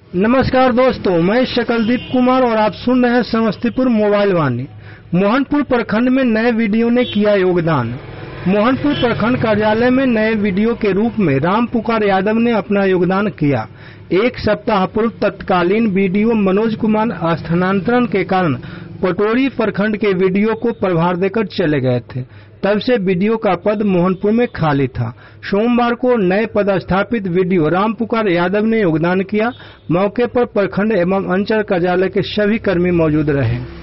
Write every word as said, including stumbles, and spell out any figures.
नमस्कार दोस्तों, मैं शकलदीप कुमार और आप सुन रहे हैं समस्तीपुर मोबाइल वाणी। मोहनपुर प्रखंड में नए वीडियो ने किया योगदान। मोहनपुर प्रखंड कार्यालय में नए वीडियो के रूप में राम पुकार यादव ने अपना योगदान किया। एक सप्ताह पूर्व तत्कालीन वीडियो मनोज कुमार स्थानांतरण के कारण पटोरी प्रखंड के वीडियो को प्रभार देकर चले गए थे। तब से वीडियो का पद मोहनपुर में खाली था। सोमवार को नए पदस्थापित वीडियो राम पुकार यादव ने योगदान किया। मौके पर प्रखंड एवं अंचल कार्यालय के सभी कर्मी मौजूद रहे।